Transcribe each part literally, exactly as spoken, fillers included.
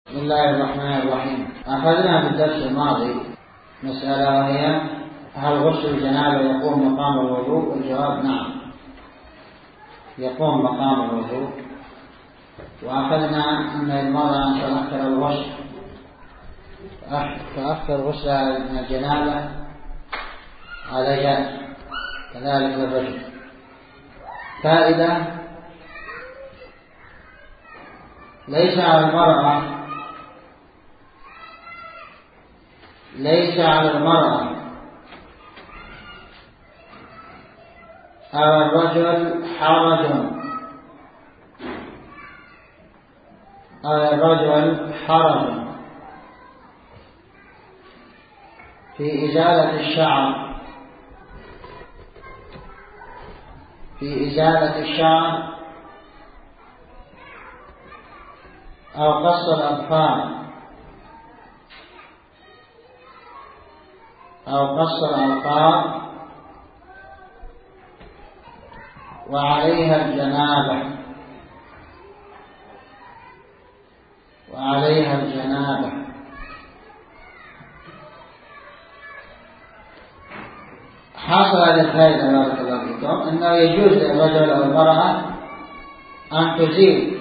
بسم الله الرحمن الرحيم. أخذنا في الدرس الماضي مسألة وهي هل غسل الجنابة يقوم مقام الوضوء؟ والجواب نعم، يقوم مقام الوضوء. وأخذنا أن المرأة أن تؤخر الغسل تؤخر غسلها من الجنابة على جائز، كذلك الرجل. فائدة: ليس على المرأة ليس على المرأة أو الرجل حرج أو الرجل حرج في إزالة الشعر في إزالة الشعر أو قص الأظفار أو قص الأظفار وعليها الجنابة وعليها الجنابة حصل هذه الفائدة بارك الله فيكم، أنه يجوز للرجل أو المرأة أن تزيل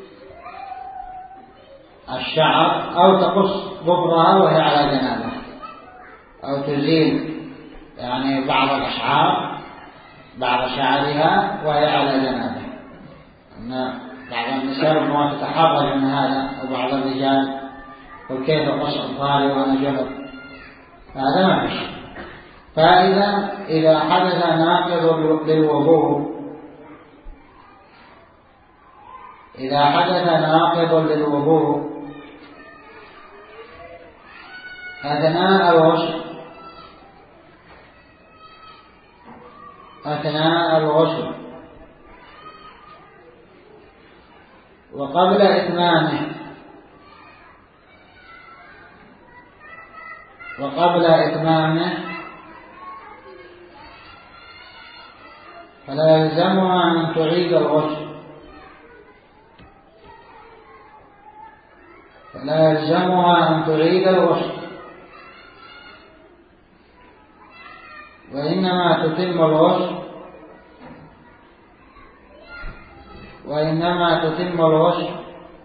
الشعر أو تقص ظفرها وهي على جنابة، أو تزيل يعني بعض الأشعار بعض شعرها وهي على جنابه. أن بعض النساء ربما تتحرج من هذا، وبعض الرجال يقول كيف قص أظفاري وأنا جنب، هذا ما فيش. فإذا إذا حدث ناقض للوضوء إذا حدث ناقض للوضوء أثناء الغسل أثناء الغسل وقبل إتمامه وقبل إتمامه فلا يلزمها أن تعيد الغسل فلا يلزمها أن تعيد الغسل وإنما تتم الغسل وإنما تتم الغسل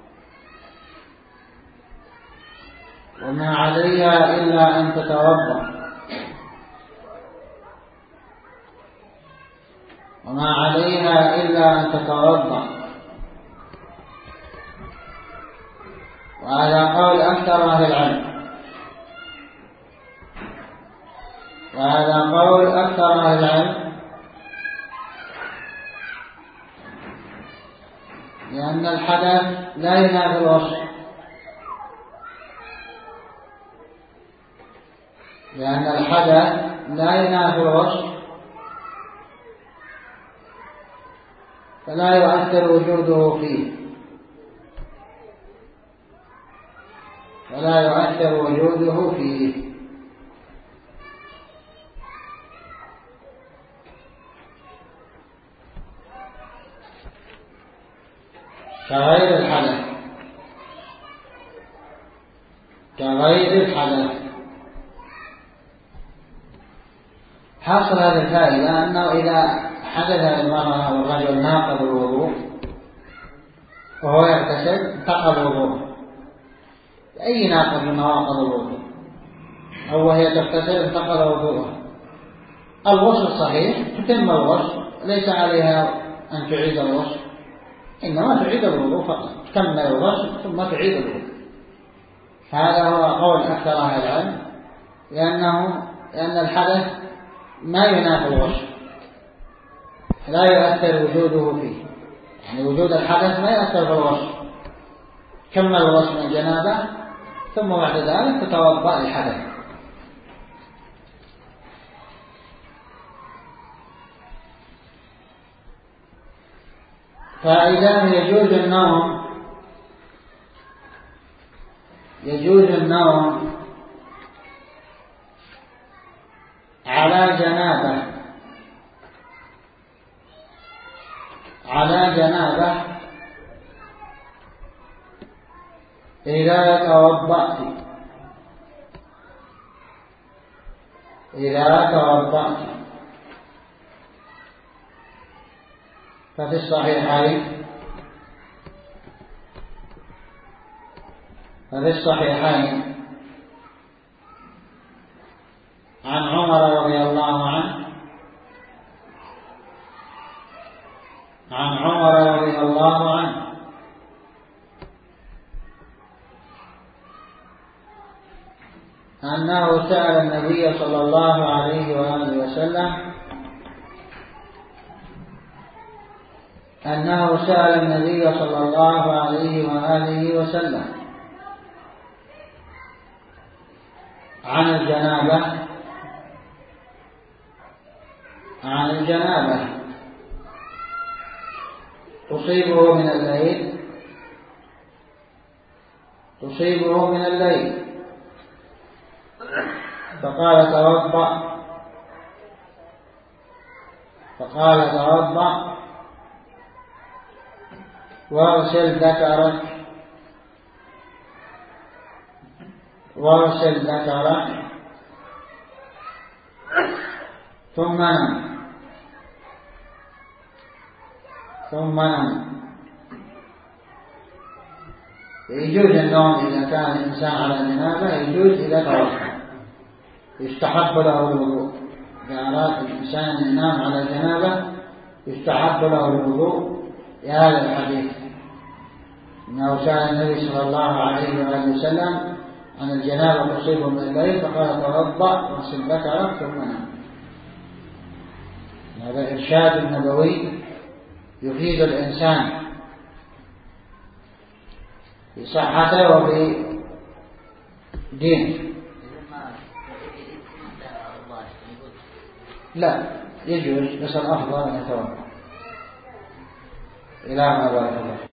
وما عليها إلا أن تتوضأ وما عليها إلا أن تتوضأ وهذا قول أكثر أهل العلم وهذا قول أكثر أهل العلم لأن الحدث لا ينافي الغسل لأن الحدث لا ينافي الغسل فلا يؤثر وجوده فيه فلا يؤثر وجوده فيه كغير الحدث كغير الحدث حصل هذه الفائدة أنه إذا حدث للمرأة أو الرجل ناقض الوضوء وهو يغتسل انتقض وضوءه، أي ناقض من نواقض الوضوء، أو وهي تغتسل انتقض وضوءها. الغسل صحيح، تتم الغسل، ليس عليها أن تعيد الغسل، إنما تعيد الوضوء فقط، تكمل الغسل ثم تعيد الوضوء. هذا هو قول أكثر أهل العلم، لأنه لأن الحدث ما ينافي الغسل، لا يؤثر وجوده فيه، يعني وجود الحدث ما يؤثر في الغسل. كمل الغسل من الجنابة ثم بعد ذلك تتوضأ الحدث. فإذا يجوز النوم يجوز النوم على جنابة على جنابة إذا توضأت إذا توضأت ففي الصحيحين ففي الصحيحين عن عمر رضي الله عنه عن عمر رضي الله عنه أنه سأل النبي صلى الله عليه وآله وسلم أنه سأل النبي صلى الله عليه وآله وسلم عن الجنابة عن الجنابة تصيبه من الليل تصيبه من الليل فقال توضأ فقال توضأ واغسل ذكرك واغسل ذكرك ثم نم ثم نم. يجوز النوم إذا كان الإنسان على جنابة، يجوز إذا توضأ، يستحب له الوضوء. إذا أراد الإنسان أن ينام على جنابة يستحب له الوضوء لهذا الحديث، إنه سأل النبي صلى الله عليه وآله وسلم عن الجنابة تصيبه من الليل فقال توضأ واغسل ذكرك ثم نم. هذا إرشاد نبوي يفيد الإنسان في صحته وفي دينه. لا يجوز، بس الأفضل أن يتوضأ. إلى ما بارك الله.